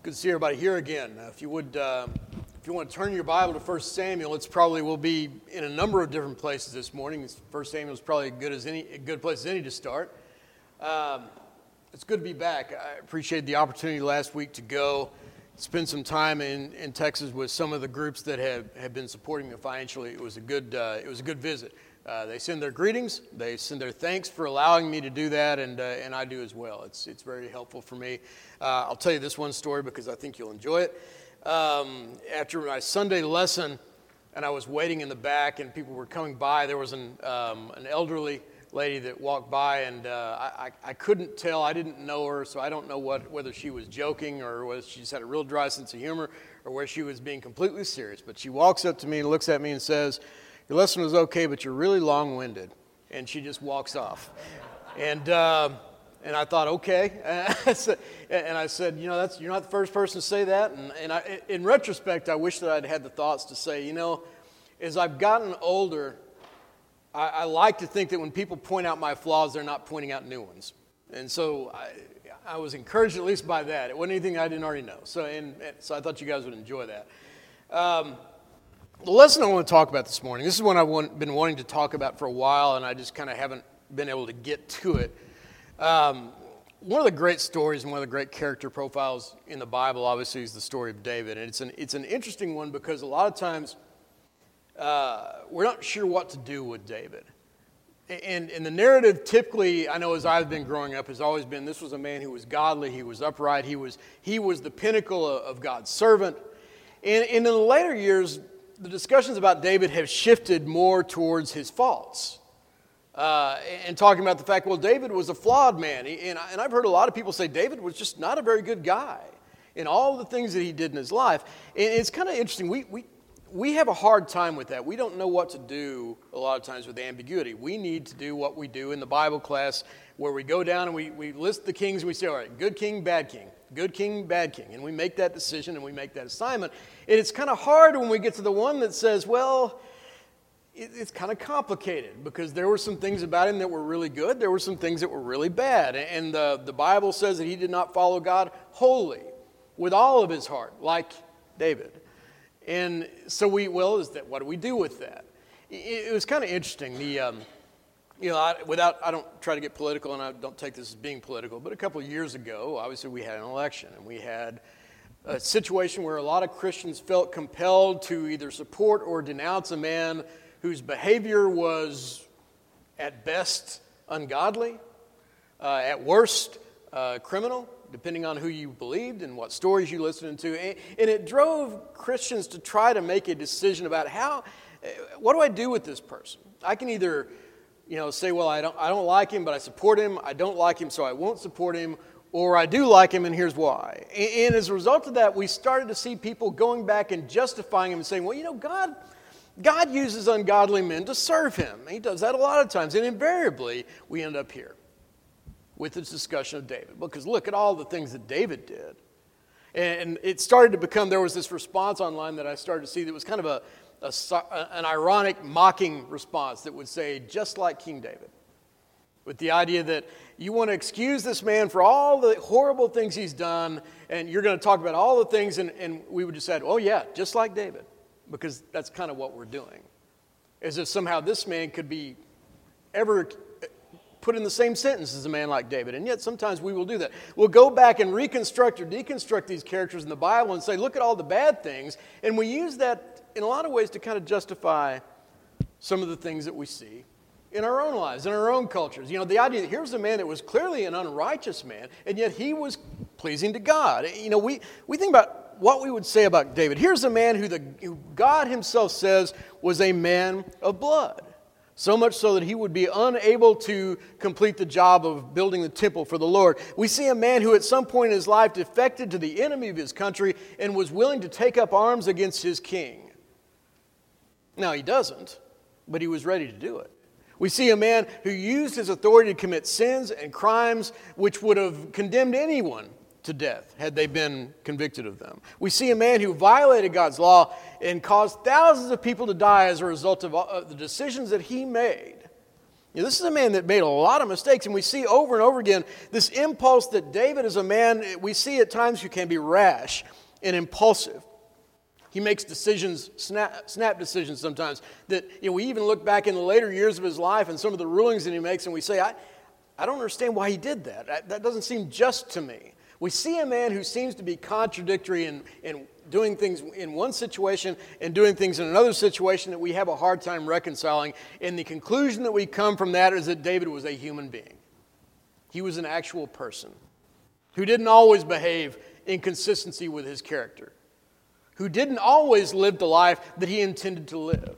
Good to see everybody here again. If you want to turn your Bible to 1 Samuel, it's probably will be in a number of different places this morning. 1 Samuel is probably a good place as any to start. It's good to be back. I appreciated the opportunity last week to go spend some time in Texas with some of the groups that have been supporting me financially. It was a good visit. They send their greetings. They send their thanks for allowing me to do that, and I do as well. It's very helpful for me. I'll tell you this one story because I think you'll enjoy it. After my Sunday lesson, and I was waiting in the back, and people were coming by. There was an elderly lady that walked by, and I couldn't tell. I didn't know her, so I don't know whether she was joking or whether she just had a real dry sense of humor or whether she was being completely serious. But she walks up to me and looks at me and says, "Your lesson was okay, but you're really long-winded." And she just walks off. And I thought, okay. And I said, you're not the first person to say that. And in retrospect, I wish that I'd had the thoughts to say, as I've gotten older, I like to think that when people point out my flaws, they're not pointing out new ones. And so I was encouraged at least by that. It wasn't anything I didn't already know. So I thought you guys would enjoy that. The lesson I want to talk about this morning, this is one I've been wanting to talk about for a while, and I just kind of haven't been able to get to it. One of the great stories and one of the great character profiles in the Bible, obviously, is the story of David. And it's an interesting one because a lot of times we're not sure what to do with David. And the narrative typically, I know as I've been growing up, has always been this was a man who was godly, he was upright, he was the pinnacle of God's servant. And in the later years, the discussions about David have shifted more towards his faults. And talking about the fact, well, David was a flawed man. And I've heard a lot of people say David was just not a very good guy in all the things that he did in his life. And it's kind of interesting. We have a hard time with that. We don't know what to do a lot of times with ambiguity. We need to do what we do in the Bible class where we go down and we list the kings and we say, all right, good king, bad king. Good king, bad king. And we make that decision and we make that assignment. And it's kind of hard when we get to the one that says, well, it's kind of complicated because there were some things about him that were really good. There were some things that were really bad. And the Bible says that he did not follow God wholly with all of his heart, like David. And so what do we do with that? It was kind of interesting. I don't try to get political, and I don't take this as being political, but a couple of years ago, obviously we had an election, and we had a situation where a lot of Christians felt compelled to either support or denounce a man whose behavior was at best ungodly, at worst criminal, depending on who you believed and what stories you listened to. And it drove Christians to try to make a decision about what do I do with this person? I can either say, well, I don't like him, but I support him. I don't like him, so I won't support him. Or I do like him, and here's why. And as a result of that, we started to see people going back and justifying him and saying, well, God uses ungodly men to serve him. He does that a lot of times. And invariably, we end up here with this discussion of David. Because look at all the things that David did. And it started to become, there was this response online that I started to see that was kind of an ironic, mocking response that would say, just like King David. With the idea that you want to excuse this man for all the horrible things he's done, and you're going to talk about all the things, and we would just say, oh yeah, just like David. Because that's kind of what we're doing. As if somehow this man could be ever put in the same sentence as a man like David. And yet sometimes we will do that. We'll go back and reconstruct or deconstruct these characters in the Bible and say, look at all the bad things. And we use that in a lot of ways to kind of justify some of the things that we see in our own lives, in our own cultures. The idea that here's a man that was clearly an unrighteous man, and yet he was pleasing to God. We think about what we would say about David. Here's a man who God himself says was a man of blood. So much so that he would be unable to complete the job of building the temple for the Lord. We see a man who at some point in his life defected to the enemy of his country and was willing to take up arms against his king. Now he doesn't, but he was ready to do it. We see a man who used his authority to commit sins and crimes which would have condemned anyone to death had they been convicted of them. We see a man who violated God's law and caused thousands of people to die as a result of the decisions that he made This is a man that made a lot of mistakes, and we see over and over again this impulse that David is a man, we see at times who can be rash and impulsive. He makes decisions, snap decisions sometimes, that we even look back in the later years of his life and some of the rulings that he makes, and we say, I don't understand why he did that. That doesn't seem just to me. We see a man who seems to be contradictory in doing things in one situation and doing things in another situation that we have a hard time reconciling. And the conclusion that we come from that is that David was a human being. He was an actual person who didn't always behave in consistency with his character, who didn't always live the life that he intended to live.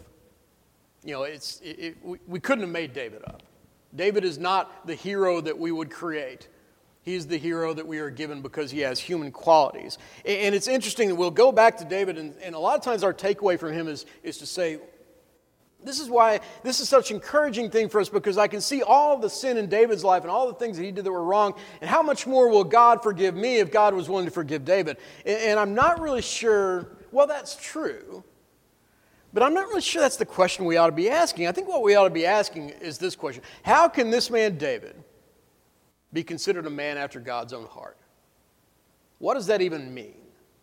We couldn't have made David up. David is not the hero that we would create. He's the hero that we are given because he has human qualities. And it's interesting that we'll go back to David, and a lot of times our takeaway from him is to say, this is why this is such an encouraging thing for us, because I can see all the sin in David's life and all the things that he did that were wrong, and how much more will God forgive me if God was willing to forgive David? And I'm not really sure, well, that's true, but I'm not really sure that's the question we ought to be asking. I think what we ought to be asking is this question: how can this man David be considered a man after God's own heart? What does that even mean?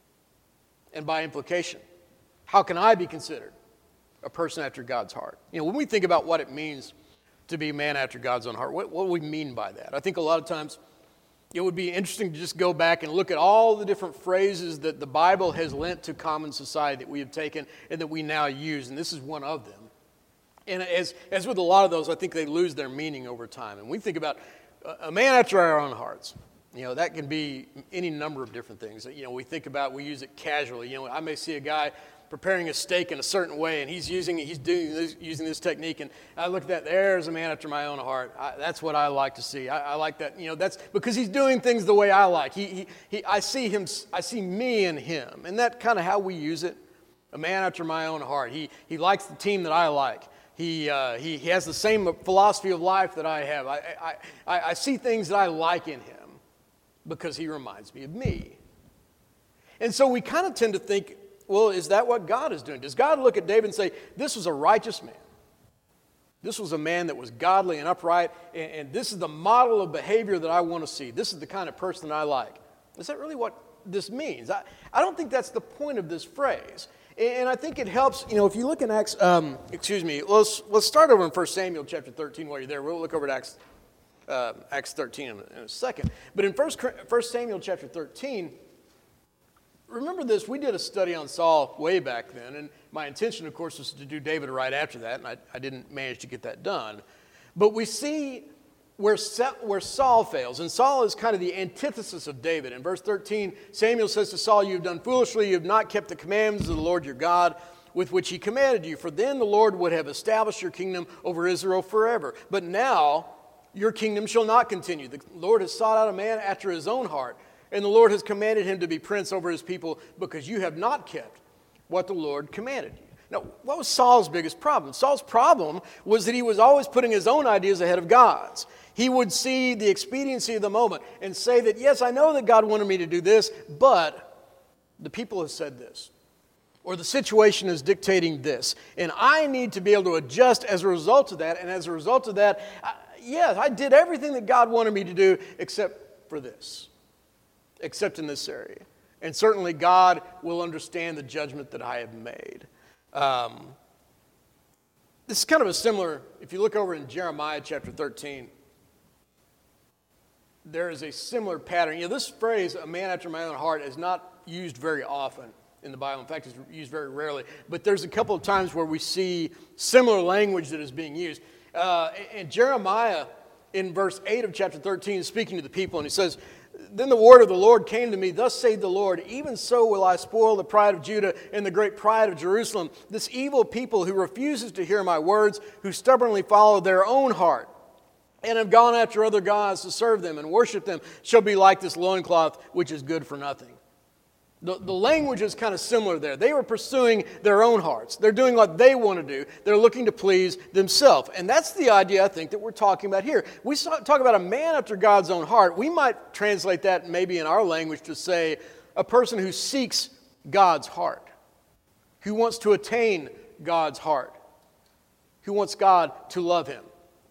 And by implication, how can I be considered a person after God's heart? When we think about what it means to be a man after God's own heart, what do we mean by that? I think a lot of times it would be interesting to just go back and look at all the different phrases that the Bible has lent to common society that we have taken and that we now use, and this is one of them. And as with a lot of those, I think they lose their meaning over time. And we think about a man after our own hearts. That can be any number of different things. We think about, we use it casually. I may see a guy preparing a steak in a certain way, and he's using this technique, and I look at that, there's a man after my own heart. That's what I like to see. I like that. That's because he's doing things the way I like. I see me in him, and that's kind of how we use it. A man after my own heart. He likes the team that I like. He has the same philosophy of life that I have. I see things that I like in him because he reminds me of me. And so we kind of tend to think, well, is that what God is doing? Does God look at David and say, this was a righteous man? This was a man that was godly and upright, and this is the model of behavior that I want to see. This is the kind of person that I like. Is that really what this means? I don't think that's the point of this phrase. And I think it helps, if you look in Acts, let's start over in 1 Samuel chapter 13 while you're there. We'll look over at Acts 13 in a second. But in 1 Samuel chapter 13, remember this, we did a study on Saul way back then, and my intention, of course, was to do David right after that, and I didn't manage to get that done. But we see where Saul fails, and Saul is kind of the antithesis of David. In verse 13, Samuel says to Saul, "You have done foolishly, you have not kept the commandments of the Lord your God, with which he commanded you, for then the Lord would have established your kingdom over Israel forever. But now your kingdom shall not continue. The Lord has sought out a man after his own heart, and the Lord has commanded him to be prince over his people, because you have not kept what the Lord commanded you." Now, what was Saul's biggest problem? Saul's problem was that he was always putting his own ideas ahead of God's. He would see the expediency of the moment and say that, yes, I know that God wanted me to do this, but the people have said this, or the situation is dictating this, and I need to be able to adjust as a result of that. And as a result of that, I did everything that God wanted me to do except for this, except in this area. And certainly God will understand the judgment that I have made. This is kind of a similar, if you look over in Jeremiah chapter 13, there is a similar pattern. This phrase, "a man after my own heart," is not used very often in the Bible. In fact, it's used very rarely. But there's a couple of times where we see similar language that is being used. And Jeremiah, in verse 8 of chapter 13, is speaking to the people, and he says, "Then the word of the Lord came to me, thus saith the Lord, even so will I spoil the pride of Judah and the great pride of Jerusalem. This evil people who refuses to hear my words, who stubbornly follow their own heart, and have gone after other gods to serve them and worship them, shall be like this loincloth, which is good for nothing." The language is kind of similar there. They were pursuing their own hearts. They're doing what they want to do. They're looking to please themselves. And that's the idea, I think, that we're talking about here. We talk about a man after God's own heart. We might translate that maybe in our language to say a person who seeks God's heart, who wants to attain God's heart, who wants God to love him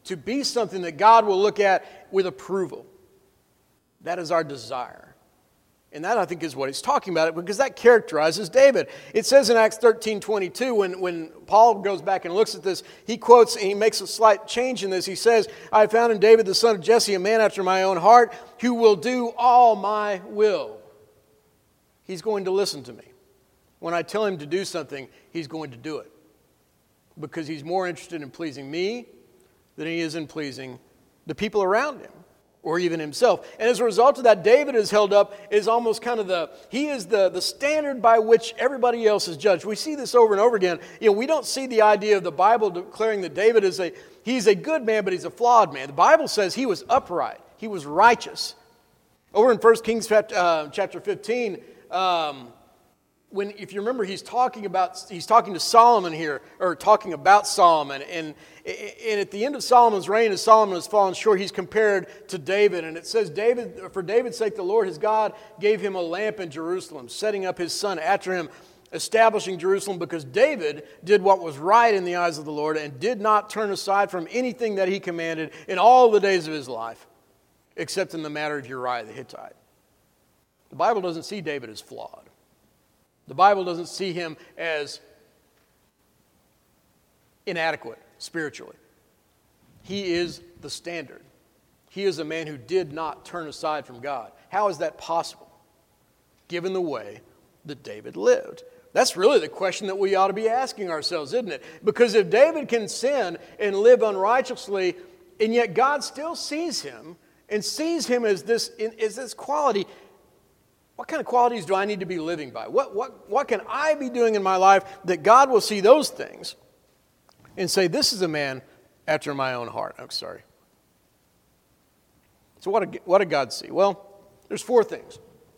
to be something that God will look at with approval. That is our desire. And that, I think, is what he's talking about, because that characterizes David. It says in Acts 13:22, when Paul goes back and looks at this, he quotes and he makes a slight change in this. He says, I found in David the son of Jesse a man after my own heart who will do all my will. He's going to listen to me. When I tell him to do something, he's going to do it. Because he's more interested in pleasing me than he is in pleasing the people around him, or even himself. And as a result of that, David is held up as almost kind of the standard by which everybody else is judged. We see this over and over again. We don't see the idea of the Bible declaring that David he's a good man, but he's a flawed man. The Bible says he was upright. He was righteous. Over in 1 Kings chapter 15, if you remember, he's talking to Solomon here, or talking about Solomon, and at the end of Solomon's reign, as Solomon has fallen short, he's compared to David, and it says, for David's sake, the Lord his God gave him a lamp in Jerusalem, setting up his son after him, establishing Jerusalem, because David did what was right in the eyes of the Lord and did not turn aside from anything that he commanded in all the days of his life, except in the matter of Uriah the Hittite. The Bible doesn't see David as flawed. The Bible doesn't see him as inadequate spiritually. He is the standard. He is a man who did not turn aside from God. How is that possible, given the way that David lived? That's really the question that we ought to be asking ourselves, isn't it? Because if David can sin and live unrighteously, and yet God still sees him and sees him as this quality, what kind of qualities do I need to be living by? What can I be doing in my life that God will see those things and say, this is a man after my own heart? I'm sorry. So what did God see? Well, there's 4 things.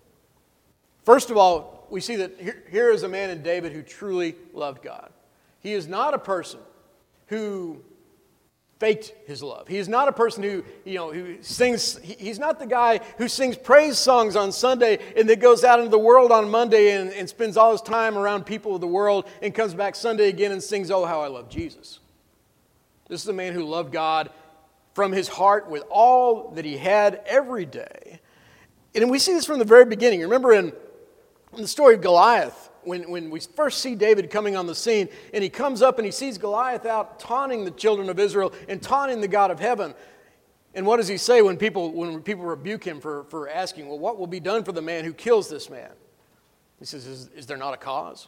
First of all, we see that here is a man in David who truly loved God. He is not a person who faked his love. He is not a person who sings. He's not the guy who sings praise songs on Sunday and then goes out into the world on Monday and spends all his time around people of the world and comes back Sunday again and sings, "Oh, how I love Jesus." This is a man who loved God from his heart with all that he had every day. And we see this from the very beginning. Remember in the story of Goliath, when we first see David coming on the scene, and he comes up and he sees Goliath out taunting the children of Israel and taunting the God of heaven. And what does he say when people rebuke him for asking, well, what will be done for the man who kills this man? He says, is there not a cause?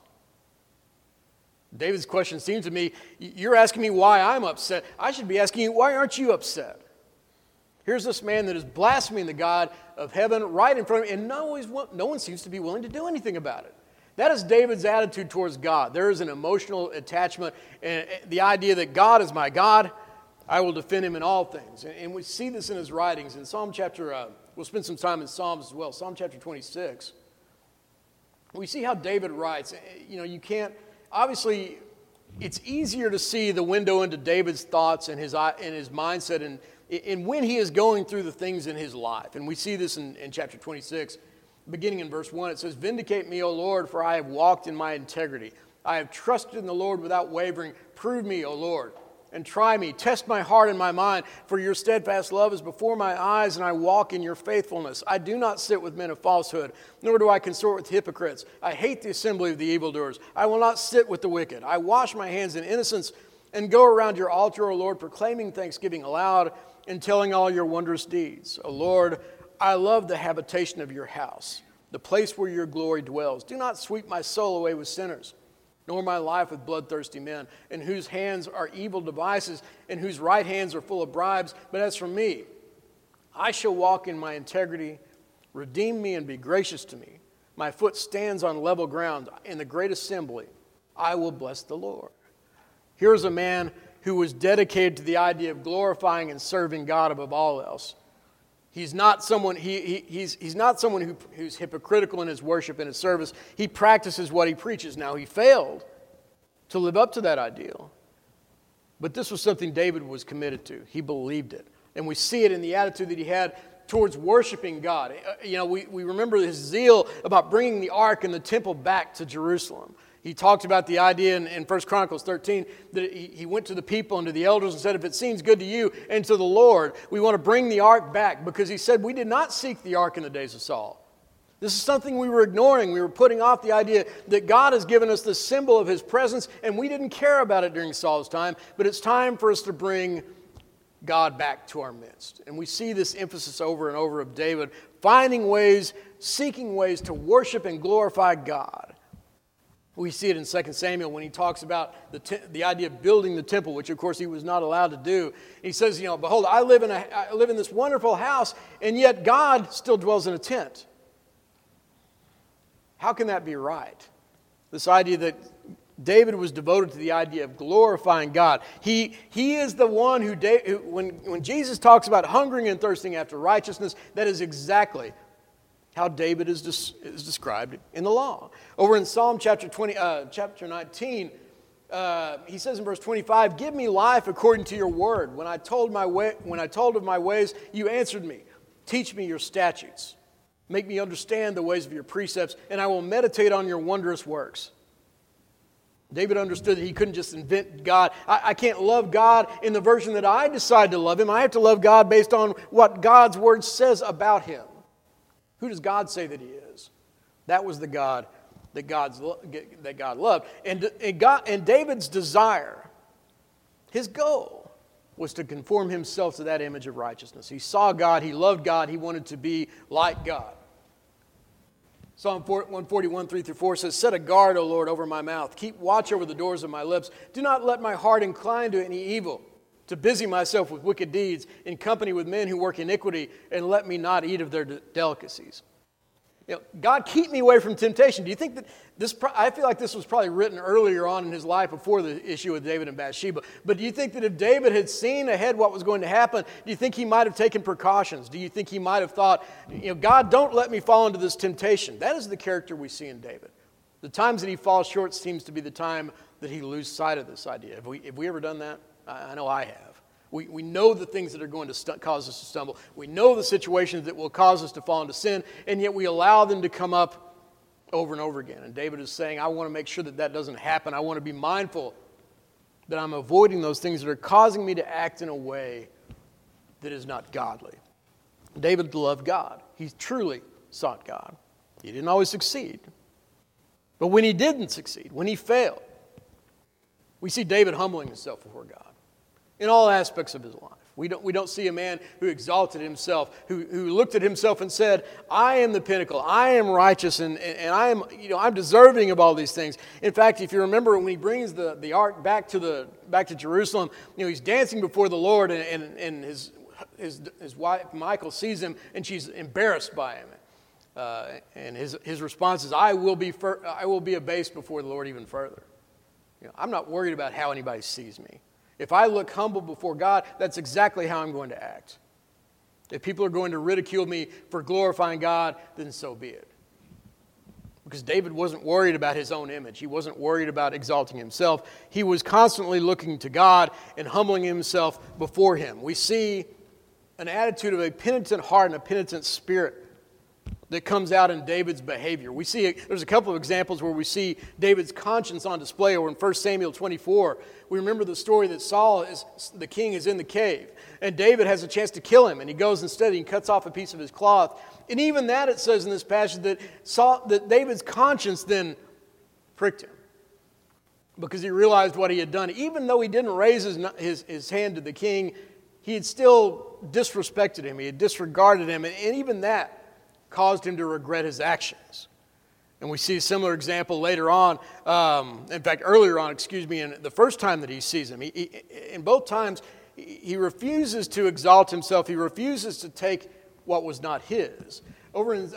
David's question seems to me, you're asking me why I'm upset. I should be asking you, why aren't you upset? Here's this man that is blaspheming the God of heaven right in front of him, and no one seems to be willing to do anything about it. That is David's attitude towards God. There is an emotional attachment, and the idea that God is my God, I will defend him in all things. And we see this in his writings. In Psalm chapter, we'll spend some time in Psalms as well, Psalm chapter 26. We see how David writes. You can't, obviously, it's easier to see the window into David's thoughts and his mindset and when he is going through the things in his life. And we see this in chapter 26. Beginning in verse 1, it says, "Vindicate me, O Lord, for I have walked in my integrity. I have trusted in the Lord without wavering. Prove me, O Lord, and try me. Test my heart and my mind, for your steadfast love is before my eyes, and I walk in your faithfulness. I do not sit with men of falsehood, nor do I consort with hypocrites. I hate the assembly of the evildoers. I will not sit with the wicked. I wash my hands in innocence and go around your altar, O Lord, proclaiming thanksgiving aloud and telling all your wondrous deeds. O Lord, I love the habitation of your house, the place where your glory dwells. Do not sweep my soul away with sinners, nor my life with bloodthirsty men, in whose hands are evil devices, and whose right hands are full of bribes. But as for me, I shall walk in my integrity. Redeem me and be gracious to me. My foot stands on level ground. In the great assembly, I will bless the Lord." Here's a man who was dedicated to the idea of glorifying and serving God above all else. He's not someone, he's not someone who's hypocritical in his worship and his service. He practices what he preaches. Now, he failed to live up to that ideal. But this was something David was committed to. He believed it. And we see it in the attitude that he had towards worshiping God. We remember his zeal about bringing the ark and the temple back to Jerusalem. He talked about the idea in 1 Chronicles 13 that he went to the people and to the elders and said, if it seems good to you and to the Lord, we want to bring the ark back, because he said we did not seek the ark in the days of Saul. This is something we were ignoring. We were putting off the idea that God has given us the symbol of his presence, and we didn't care about it during Saul's time, but it's time for us to bring God back to our midst. And we see this emphasis over and over of David finding ways, seeking ways to worship and glorify God. We see it in 2 Samuel when he talks about the idea of building the temple, which of course he was not allowed to do. He says, behold, I live in this wonderful house, and yet God still dwells in a tent. How can that be right? This idea that David was devoted to the idea of glorifying God. He is the one who when Jesus talks about hungering and thirsting after righteousness, that is exactly how David is described in the law. Over in Psalm chapter 19, he says in verse 25, "Give me life according to your word. When I told of my ways, you answered me. Teach me your statutes. Make me understand the ways of your precepts, and I will meditate on your wondrous works." David understood that he couldn't just invent God. I can't love God in the version that I decide to love him. I have to love God based on what God's word says about him. Who does God say that he is? That was the God that God loved. And David's desire, his goal, was to conform himself to that image of righteousness. He saw God, he loved God, he wanted to be like God. Psalm 141, 3-4 says, "Set a guard, O Lord, over my mouth. Keep watch over the doors of my lips. Do not let my heart incline to any evil, to busy myself with wicked deeds, in company with men who work iniquity, and let me not eat of their delicacies." God, keep me away from temptation. Do you think that I feel like this was probably written earlier on in his life before the issue with David and Bathsheba. But do you think that if David had seen ahead what was going to happen, do you think he might have taken precautions? Do you think he might have thought, God, don't let me fall into this temptation? That is the character we see in David. The times that he falls short seems to be the time that he loses sight of this idea. Have we ever done that? I know I have. We know the things that are going to cause us to stumble. We know the situations that will cause us to fall into sin, and yet we allow them to come up over and over again. And David is saying, I want to make sure that doesn't happen. I want to be mindful that I'm avoiding those things that are causing me to act in a way that is not godly. David loved God. He truly sought God. He didn't always succeed. But when he didn't succeed, when he failed, we see David humbling himself before God. In all aspects of his life. We don't see a man who exalted himself, who looked at himself and said, I am the pinnacle, I am righteous, and I am, I'm deserving of all these things. In fact, if you remember when he brings the ark back to Jerusalem, he's dancing before the Lord, and his wife Michal sees him, and she's embarrassed by him. And his response is, I will be abased before the Lord even further. I'm not worried about how anybody sees me. If I look humble before God, that's exactly how I'm going to act. If people are going to ridicule me for glorifying God, then so be it. Because David wasn't worried about his own image. He wasn't worried about exalting himself. He was constantly looking to God and humbling himself before him. We see an attitude of a penitent heart and a penitent spirit that comes out in David's behavior. We see there's a couple of examples where we see David's conscience on display. Over in 1 Samuel 24, we remember the story that the king is in the cave, and David has a chance to kill him, and he goes instead and cuts off a piece of his cloth. And even that, it says in this passage, that David's conscience then pricked him because he realized what he had done. Even though he didn't raise his hand to the king, he had still disrespected him. He had disregarded him, and even that caused him to regret his actions. And we see a similar example later on, earlier on, in the first time that he sees him. In both times, he refuses to exalt himself. He refuses to take what was not his. Over in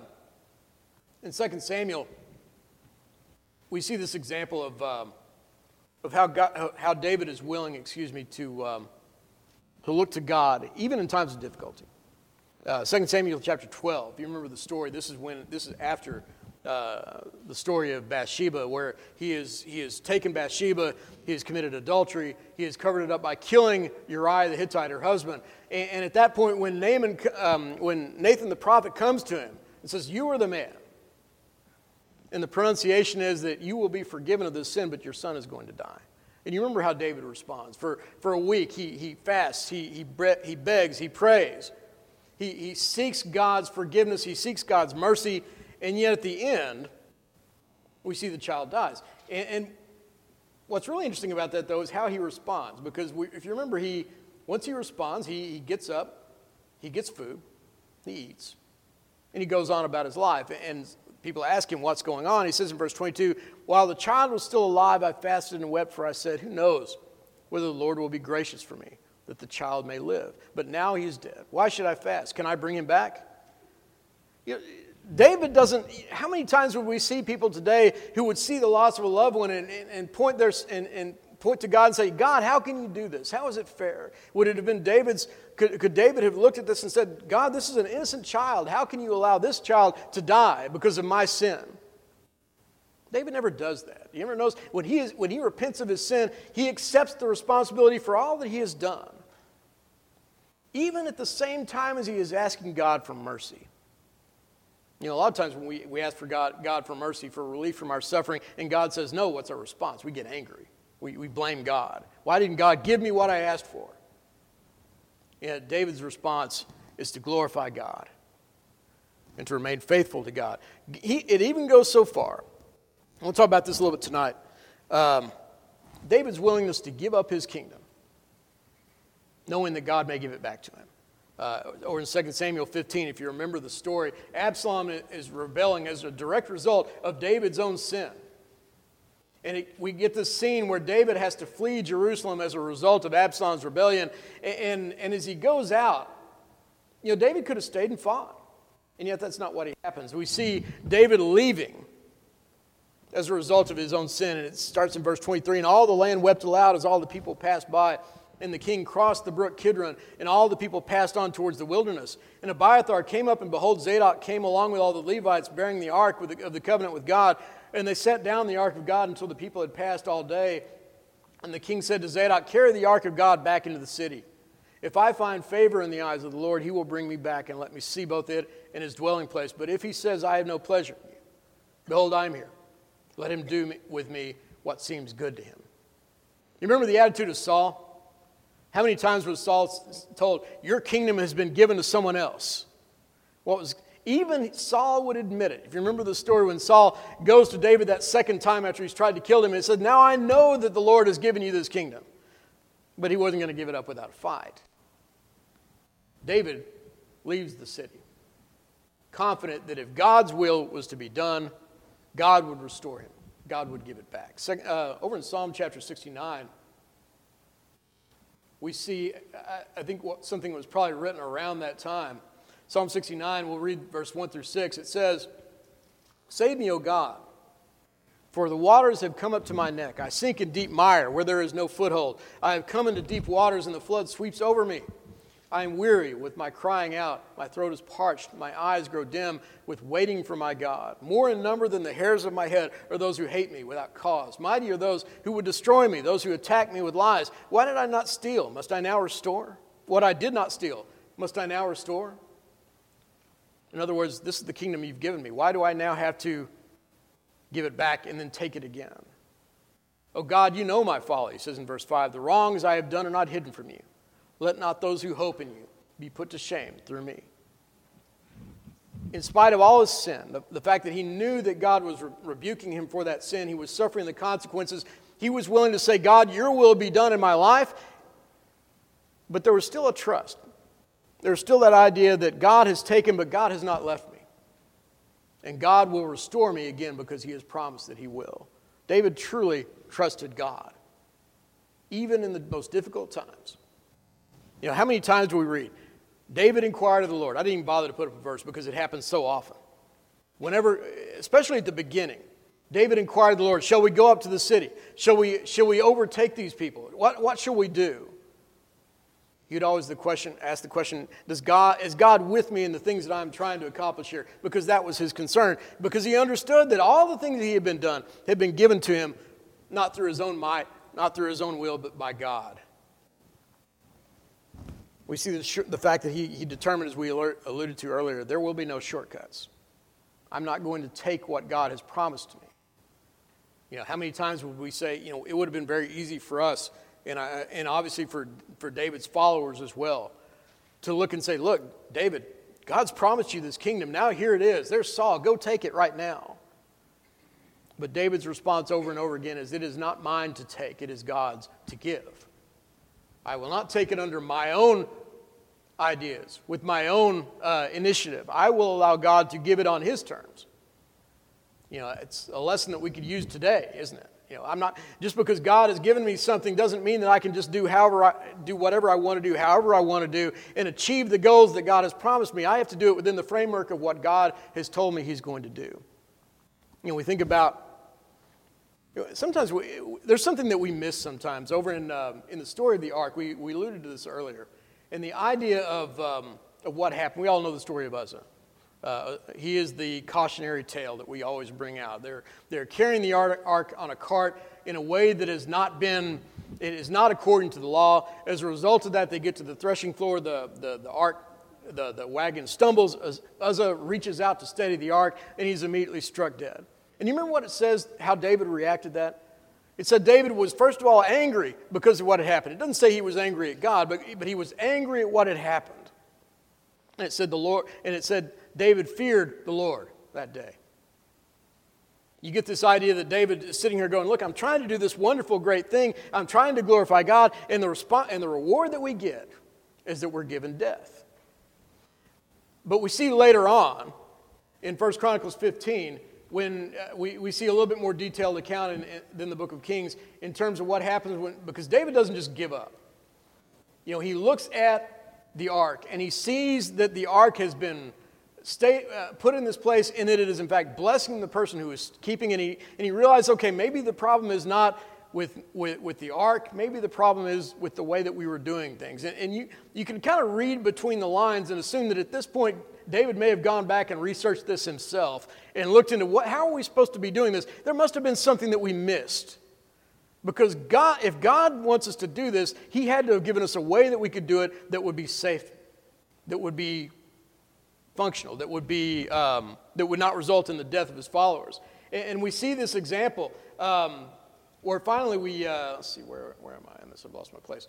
2 Samuel, we see this example of how David is willing, to look to God, even in times of difficulty. 2 Samuel chapter 12, if you remember the story, this is after the story of Bathsheba, where he has taken Bathsheba, he has committed adultery, he has covered it up by killing Uriah the Hittite, her husband. And at that point, when Nathan the prophet comes to him and says, "You are the man," And the pronunciation is that you will be forgiven of this sin, but your son is going to die. And you remember how David responds. For a week, he fasts, he begs, he prays. He seeks God's forgiveness, he seeks God's mercy, and yet at the end, we see the child dies. And what's really interesting about that, though, is how he responds. Because if you remember, once he responds, he gets up, he gets food, he eats, and he goes on about his life. And people ask him what's going on. He says in verse 22, while the child was still alive, I fasted and wept, for I said, who knows whether the Lord will be gracious for me, that the child may live. But now he is dead. Why should I fast? Can I bring him back? David doesn't. How many times would we see people today who would see the loss of a loved one and point to God and say, God, how can you do this? How is it fair? Would it have been David's? Could David have looked at this and said, God, this is an innocent child. How can you allow this child to die because of my sin? David never does that. You ever notice when he repents of his sin, he accepts the responsibility for all that he has done, even at the same time as he is asking God for mercy. A lot of times when we ask for God for mercy, for relief from our suffering, and God says no, what's our response? We get angry. We blame God. Why didn't God give me what I asked for? David's response is to glorify God and to remain faithful to God. It even goes so far. We'll talk about this a little bit tonight. David's willingness to give up his kingdom, knowing that God may give it back to him. Or in 2 Samuel 15, if you remember the story, Absalom is rebelling as a direct result of David's own sin. And we get this scene where David has to flee Jerusalem as a result of Absalom's rebellion. And as he goes out, David could have stayed and fought. And yet that's not what happens. We see David leaving as a result of his own sin. And it starts in verse 23. And all the land wept aloud as all the people passed by. And the king crossed the brook Kidron, and all the people passed on towards the wilderness. And Abiathar came up, and behold, Zadok came along with all the Levites, bearing the ark of the covenant with God. And they set down the ark of God until the people had passed all day. And the king said to Zadok, carry the ark of God back into the city. If I find favor in the eyes of the Lord, he will bring me back and let me see both it and his dwelling place. But if he says, I have no pleasure in you, behold, I am here. Let him do with me what seems good to him. You remember the attitude of Saul? How many times was Saul told, your kingdom has been given to someone else? Even Saul would admit it. If you remember the story when Saul goes to David that second time after he's tried to kill him, and said, now I know that the Lord has given you this kingdom. But he wasn't going to give it up without a fight. David leaves the city, confident that if God's will was to be done, God would restore him. God would give it back. Over in Psalm chapter 69, we see, I think something was probably written around that time. Psalm 69, we'll read verse 1 through 6. It says, save me, O God, for the waters have come up to my neck. I sink in deep mire where there is no foothold. I have come into deep waters, and the flood sweeps over me. I am weary with my crying out. My throat is parched. My eyes grow dim with waiting for my God. More in number than the hairs of my head are those who hate me without cause. Mighty are those who would destroy me, those who attack me with lies. Why did I not steal? Must I now restore? What I did not steal, must I now restore? In other words, this is the kingdom you've given me. Why do I now have to give it back and then take it again? Oh God, you know my folly, he says in verse 5. The wrongs I have done are not hidden from you. Let not those who hope in you be put to shame through me. In spite of all his sin, the fact that he knew that God was rebuking him for that sin, he was suffering the consequences, he was willing to say, God, your will be done in my life. But there was still a trust. There was still that idea that God has taken, but God has not left me. And God will restore me again because he has promised that he will. David truly trusted God, even in the most difficult times. How many times do we read, David inquired of the Lord? I didn't even bother to put up a verse because it happens so often. Whenever, especially at the beginning, David inquired of the Lord, shall we go up to the city? Shall we overtake these people? What shall we do? You'd always ask the question, is God with me in the things that I'm trying to accomplish here? Because that was his concern. Because he understood that all the things that he had been done had been given to him, not through his own might, not through his own will, but by God. We see the fact that he determined, as we alluded to earlier, there will be no shortcuts. I'm not going to take what God has promised me. How many times would we say, it would have been very easy for us, and obviously for David's followers as well, to look and say, look, David, God's promised you this kingdom. Now here it is. There's Saul. Go take it right now. But David's response over and over again is, it is not mine to take. It is God's to give. I will not take it under my own ideas, with my own initiative. I will allow God to give it on His terms. It's a lesson that we could use today, isn't it? I'm not, just because God has given me something doesn't mean that I can just do whatever I want to do, however I want to do, and achieve the goals that God has promised me. I have to do it within the framework of what God has told me He's going to do. We think about, sometimes there's something that we miss sometimes. Over in the story of the ark, we alluded to this earlier, and the idea of what happened. We all know the story of Uzzah. He is the cautionary tale that we always bring out. They're carrying the ark on a cart in a way that has not been, it is not according to the law. As a result of that, they get to the threshing floor. The ark, the wagon stumbles. Uzzah reaches out to steady the ark, and he's immediately struck dead. And you remember what it says, how David reacted to that? It said David was, first of all, angry because of what had happened. It doesn't say he was angry at God, but he was angry at what had happened. And it said David feared the Lord that day. You get this idea that David is sitting here going, look, I'm trying to do this wonderful, great thing. I'm trying to glorify God, and the reward that we get is that we're given death. But we see later on, in 1 Chronicles 15, when we see a little bit more detailed account than the book of Kings in terms of what happens because David doesn't just give up. He looks at the ark and he sees that the ark has been put in this place and that it is in fact blessing the person who is keeping it. And he realized, okay, maybe the problem is not with the ark. Maybe the problem is with the way that we were doing things. And you can kind of read between the lines and assume that at this point David may have gone back and researched this himself and looked into how are we supposed to be doing this? There must have been something that we missed. Because if God wants us to do this, He had to have given us a way that we could do it that would be safe, that would be functional, that would not result in the death of His followers. And we see this example where finally let's see, where am I in this? I've lost my place.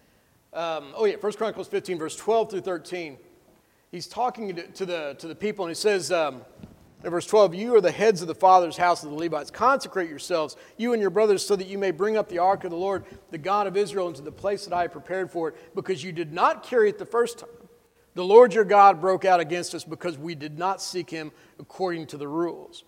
1 Chronicles 15, verse 12 through 13. He's talking to the people, and he says, in verse 12, you are the heads of the father's house of the Levites. Consecrate yourselves, you and your brothers, so that you may bring up the ark of the Lord, the God of Israel, into the place that I have prepared for it, because you did not carry it the first time. The Lord your God broke out against us because we did not seek Him according to the rules.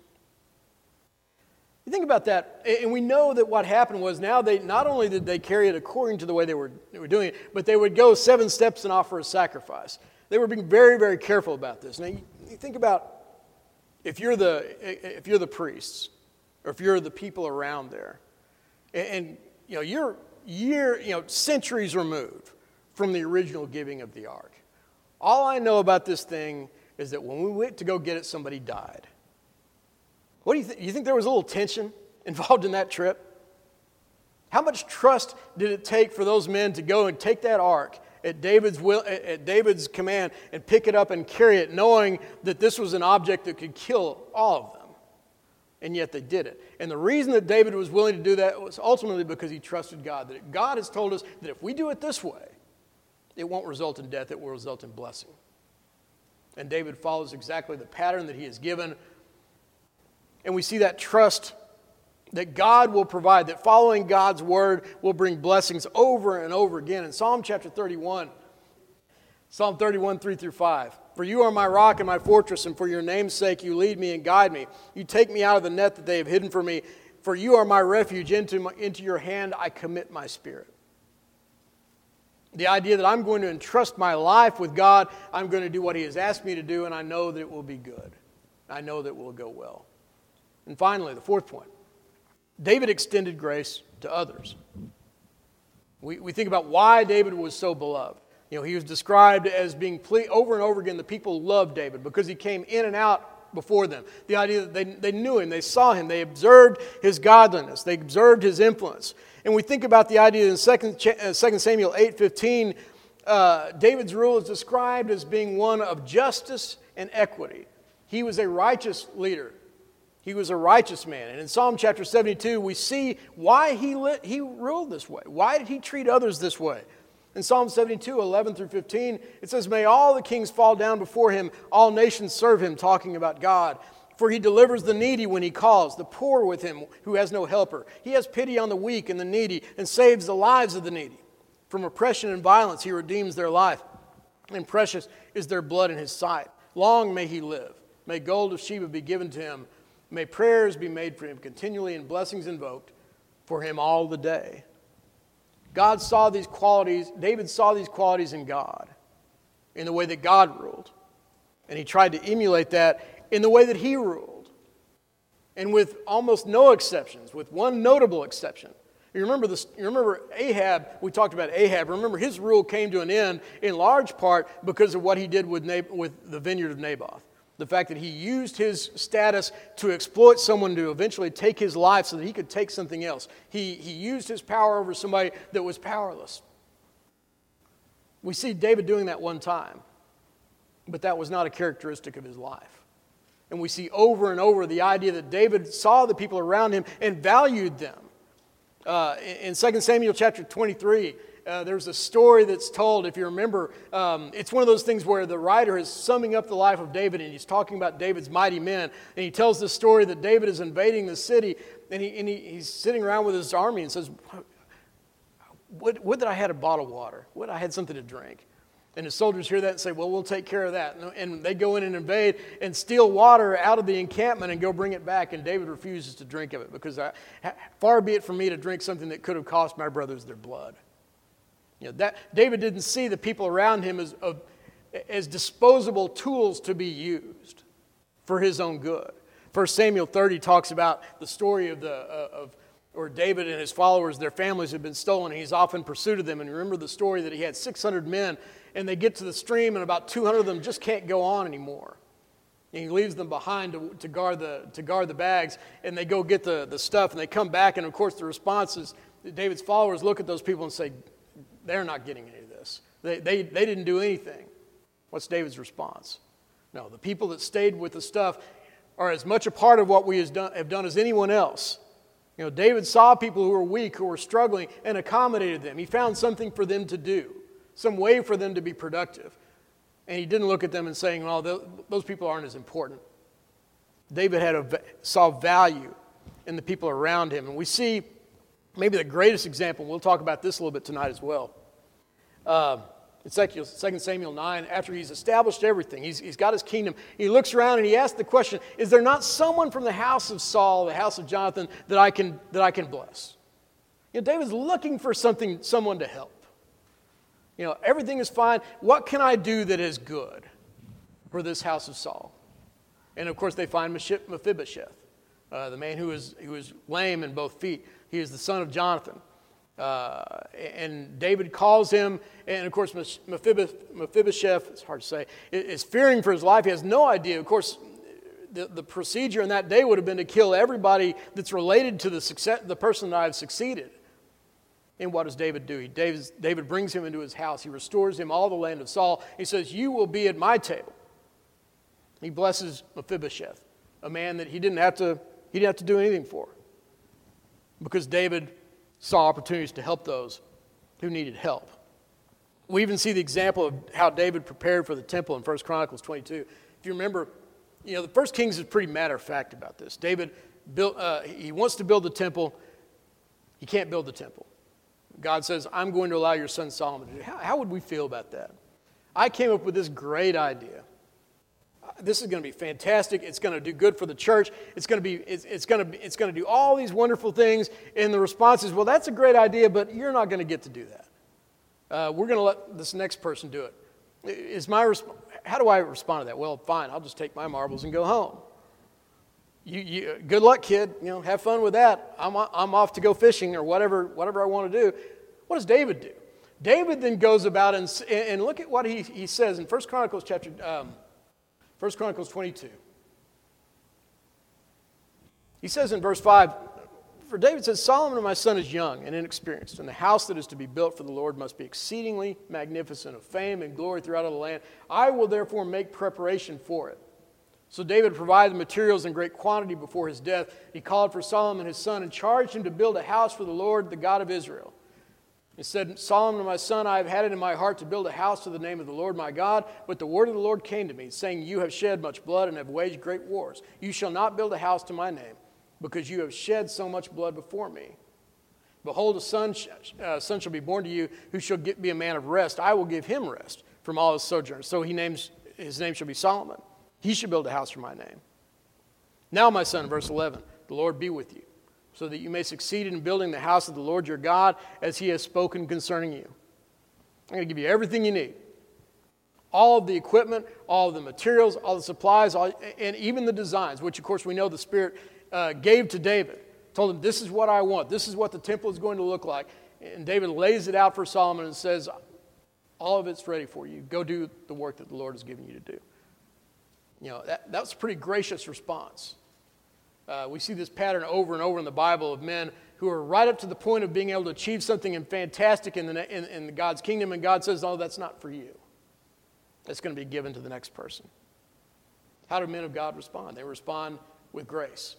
You think about that, and we know that what happened was now not only did they carry it according to the way they were doing it, but they would go 7 steps and offer a sacrifice. They were being very, very careful about this. Now, you think about if you're the priests, or if you're the people around there, and you're centuries removed from the original giving of the ark. All I know about this thing is that when we went to go get it, somebody died. What do you think? You think there was a little tension involved in that trip? How much trust did it take for those men to go and take that ark at David's command and pick it up and carry it, knowing that this was an object that could kill all of them? And yet they did it. And the reason that David was willing to do that was ultimately because he trusted God. That God has told us that if we do it this way, it won't result in death, it will result in blessing. And David follows exactly the pattern that he has given. And we see that trust that God will provide, that following God's word will bring blessings over and over again. In Psalm chapter 31, Psalm 31, 3 through 5. For you are my rock and my fortress, and for your name's sake you lead me and guide me. You take me out of the net that they have hidden for me. For you are my refuge. Into your hand I commit my spirit. The idea that I'm going to entrust my life with God, I'm going to do what He has asked me to do, and I know that it will be good. I know that it will go well. And finally, the fourth point. David extended grace to others. We think about why David was so beloved. He was described as being over and over again, the people loved David because he came in and out before them. The idea that they knew him, they saw him, they observed his godliness, they observed his influence. And we think about the idea in 2 Samuel 8:15, David's rule is described as being one of justice and equity. He was a righteous leader. He was a righteous man. And in Psalm chapter 72, we see why he ruled this way. Why did he treat others this way? In Psalm 72, 11 through 15, it says, "May all the kings fall down before him, all nations serve him," talking about God. "For he delivers the needy when he calls, the poor with him who has no helper. He has pity on the weak and the needy and saves the lives of the needy. From oppression and violence he redeems their life, and precious is their blood in his sight. Long may he live. May gold of Sheba be given to him. May prayers be made for him continually and blessings invoked for him all the day." God saw these qualities, David saw these qualities in God, in the way that God ruled. And he tried to emulate that in the way that he ruled. And with almost no exceptions, with one notable exception. You remember Ahab, we talked about Ahab. Remember his rule came to an end in large part because of what he did with the vineyard of Naboth. The fact that he used his status to exploit someone to eventually take his life so that he could take something else. He used his power over somebody that was powerless. We see David doing that one time, but that was not a characteristic of his life. And we see over and over the idea that David saw the people around him and valued them. In 2 Samuel chapter 23, there's a story that's told, if you remember, it's one of those things where the writer is summing up the life of David, and he's talking about David's mighty men, and he tells the story that David is invading the city, and he's sitting around with his army and says, would that I had a bottle of water, would I had something to drink. And the soldiers hear that and say, well, we'll take care of that. And they go in and invade and steal water out of the encampment and go bring it back. And David refuses to drink of it because far be it from me to drink something that could have cost my brothers their blood. David didn't see the people around him as disposable tools to be used for his own good. 1 Samuel 30 talks about the story of David and his followers, their families had been stolen, and he's off in pursuit of them. And remember the story that he had 600 men, and they get to the stream, and about 200 of them just can't go on anymore. And he leaves them behind to guard the bags, and they go get the stuff, and they come back, and of course the response is David's followers look at those people and say, they're not getting any of this. They didn't do anything. What's David's response? No, the people that stayed with the stuff are as much a part of what we have done as anyone else. David saw people who were weak, who were struggling, and accommodated them. He found something for them to do, some way for them to be productive. And he didn't look at them and saying, well, those people aren't as important. David saw value in the people around him. And we see maybe the greatest example, we'll talk about this a little bit tonight as well. In 2 Samuel 9, after he's established everything, he's got his kingdom, he looks around and he asks the question, is there not someone from the house of Saul, the house of Jonathan, that I can bless? David's looking for someone to help. Everything is fine. What can I do that is good for this house of Saul? And of course they find Mephibosheth, the man who was lame in both feet. He is the son of Jonathan. And David calls him, and of course Mephibosheth, it's hard to say, is fearing for his life. He has no idea. Of course, the procedure in that day would have been to kill everybody that's related to the person that I've succeeded. And what does David do? David brings him into his house. He restores him all the land of Saul. He says, you will be at my table. He blesses Mephibosheth, a man that he didn't have to do anything for, because David saw opportunities to help those who needed help. We even see the example of how David prepared for the temple in 1 Chronicles 22. If you remember, the 1 Kings is pretty matter of fact about this. David he wants to build the temple. He can't build the temple. God says, I'm going to allow your son Solomon to do it. How would we feel about that? I came up with this great idea. This is going to be fantastic. It's going to do good for the church. It's going to do all these wonderful things. And the response is, well, that's a great idea, but you're not going to get to do that. We're going to let this next person do it. How do I respond to that? Well, fine. I'll just take my marbles and go home. Good luck, kid. Have fun with that. I'm off to go fishing or whatever I want to do. What does David do? David then goes about and look at what he says in 1 Chronicles 22. He says in verse 5, for David says, Solomon, my son, is young and inexperienced, and the house that is to be built for the Lord must be exceedingly magnificent, of fame and glory throughout all the land. I will therefore make preparation for it. So David provided the materials in great quantity before his death. He called for Solomon his son and charged him to build a house for the Lord, the God of Israel. He said, Solomon, my son, I have had it in my heart to build a house to the name of the Lord my God, but the word of the Lord came to me, saying, you have shed much blood and have waged great wars. You shall not build a house to my name, because you have shed so much blood before me. Behold, a son shall be born to you, who shall be a man of rest. I will give him rest from all his sojourns. So his name shall be Solomon. He shall build a house for my name. Now, my son, verse 11, the Lord be with you, so that you may succeed in building the house of the Lord your God, as he has spoken concerning you. I'm going to give you everything you need. All of the equipment, all of the materials, all the supplies, and even the designs, which, of course, we know the Spirit gave to David. Told him, this is what I want. This is what the temple is going to look like. And David lays it out for Solomon and says, all of it's ready for you. Go do the work that the Lord has given you to do. You know, that's a pretty gracious response. We see this pattern over and over in the Bible of men who are right up to the point of being able to achieve something fantastic in God's kingdom, and God says, oh, that's not for you. That's going to be given to the next person. How do men of God respond? They respond with grace.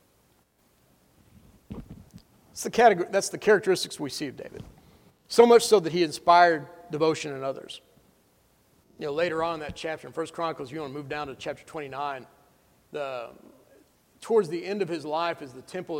That's the characteristics we see of David. So much so that he inspired devotion in others. You know, later on in that chapter, in 1 Chronicles, you want to move down to chapter 29, towards the end of his life, as the temple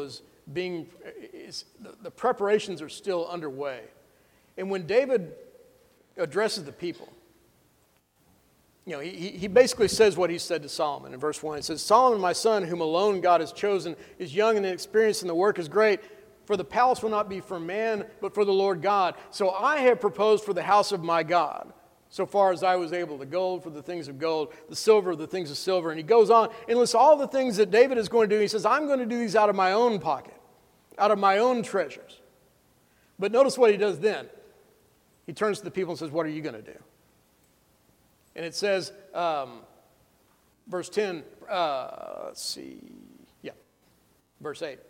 the preparations are still underway. And when David addresses the people, you know, he basically says what he said to Solomon in verse 1. It says, Solomon, my son, whom alone God has chosen, is young and inexperienced, and the work is great. For the palace will not be for man, but for the Lord God. So I have proposed for the house of my God, so far as I was able, the gold for the things of gold, the silver the things of silver. And he goes on and lists all the things that David is going to do. He says, I'm going to do these out of my own pocket, out of my own treasures. But notice what he does then. He turns to the people and says, what are you going to do? And it says, verse 10, verse 8.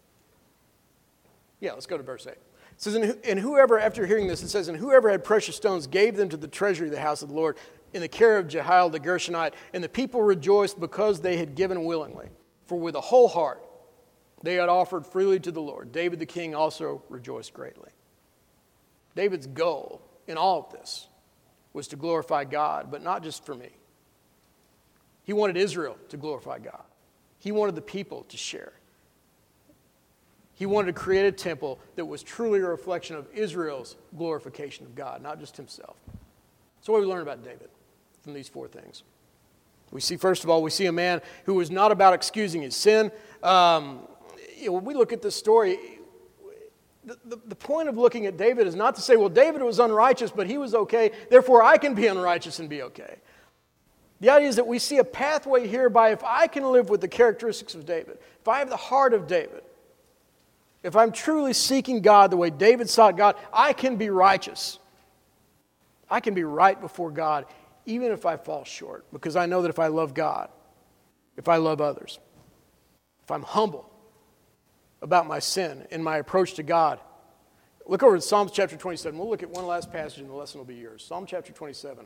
Yeah, let's go to verse 8. It says, and whoever, after hearing this, it says, and whoever had precious stones gave them to the treasury of the house of the Lord in the care of Jehiel the Gershonite. And the people rejoiced because they had given willingly. For with a whole heart they had offered freely to the Lord. David the king also rejoiced greatly. David's goal in all of this was to glorify God, but not just for me. He wanted Israel to glorify God. He wanted the people to share. He wanted to create a temple that was truly a reflection of Israel's glorification of God, not just himself. So what do we learn about David from these four things? We see, first of all, we see a man who was not about excusing his sin. When we look at this story, the point of looking at David is not to say, well, David was unrighteous, but he was okay, therefore I can be unrighteous and be okay. The idea is that we see a pathway here by if I can live with the characteristics of David, if I have the heart of David, if I'm truly seeking God the way David sought God, I can be righteous. I can be right before God, even if I fall short, because I know that if I love God, if I love others, if I'm humble about my sin and my approach to God. Look over at Psalms chapter 27. We'll look at one last passage and the lesson will be yours. Psalm chapter 27.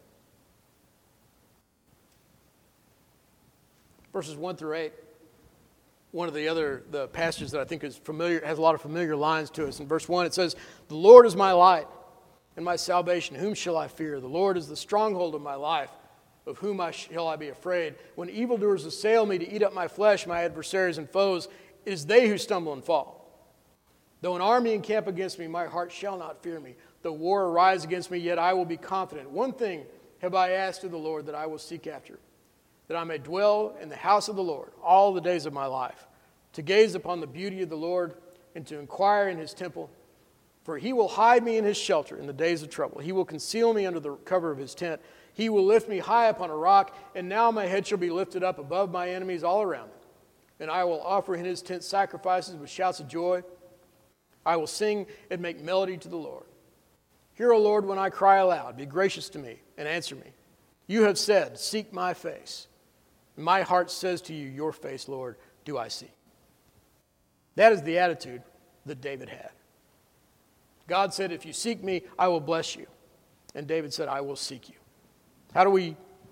Verses 1 through 8. One of the passages that I think is familiar, has a lot of familiar lines to us. In verse 1 it says, the Lord is my light and my salvation. Whom shall I fear? The Lord is the stronghold of my life. Of whom shall I be afraid? When evildoers assail me to eat up my flesh, my adversaries and foes, it is they who stumble and fall. Though an army encamp against me, my heart shall not fear me. Though war arise against me, yet I will be confident. One thing have I asked of the Lord that I will seek after, that I may dwell in the house of the Lord all the days of my life, to gaze upon the beauty of the Lord and to inquire in his temple. For he will hide me in his shelter in the days of trouble. He will conceal me under the cover of his tent. He will lift me high upon a rock, and now my head shall be lifted up above my enemies all around me. And I will offer in his tent sacrifices with shouts of joy. I will sing and make melody to the Lord. Hear, O Lord, when I cry aloud. Be gracious to me and answer me. You have said, seek my face. My heart says to you, your face, Lord, do I seek. That is the attitude that David had. God said, if you seek me, I will bless you. And David said, I will seek you. How do we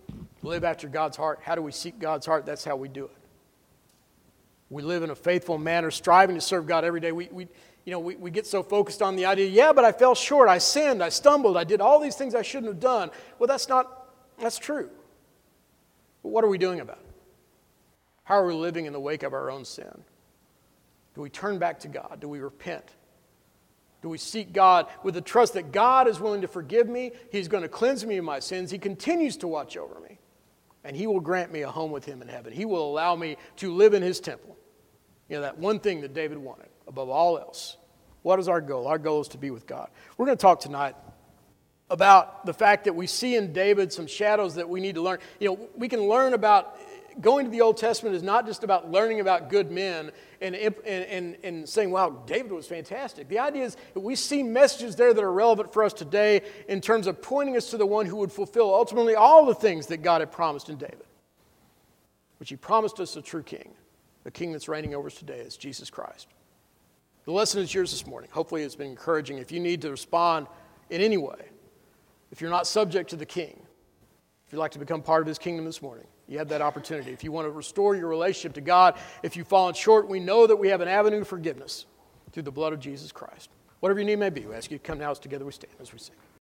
live after God's heart. How do we seek God's heart? That's how we do it. We live in a faithful manner, striving to serve God every day. We get so focused on the idea, yeah, but I fell short, I sinned, I stumbled, I did all these things I shouldn't have done. Well, that's true. But what are we doing about it? How are we living in the wake of our own sin? Do we turn back to God? Do we repent? Do we seek God with the trust that God is willing to forgive me? He's going to cleanse me of my sins. He continues to watch over me. And He will grant me a home with Him in heaven. He will allow me to live in His temple. That one thing that David wanted above all else. What is our goal? Our goal is to be with God. We're going to talk tonight about the fact that we see in David some shadows that we need to learn. We can learn about, going to the Old Testament is not just about learning about good men and saying, wow, David was fantastic. The idea is that we see messages there that are relevant for us today in terms of pointing us to the one who would fulfill ultimately all the things that God had promised in David, which He promised us a true king, the king that's reigning over us today is Jesus Christ. The lesson is yours this morning. Hopefully it's been encouraging. If you need to respond in any way, if you're not subject to the king, if you'd like to become part of His kingdom this morning, you have that opportunity. If you want to restore your relationship to God, if you've fallen short, we know that we have an avenue of forgiveness through the blood of Jesus Christ. Whatever your need may be, we ask you to come now as together we stand as we sing.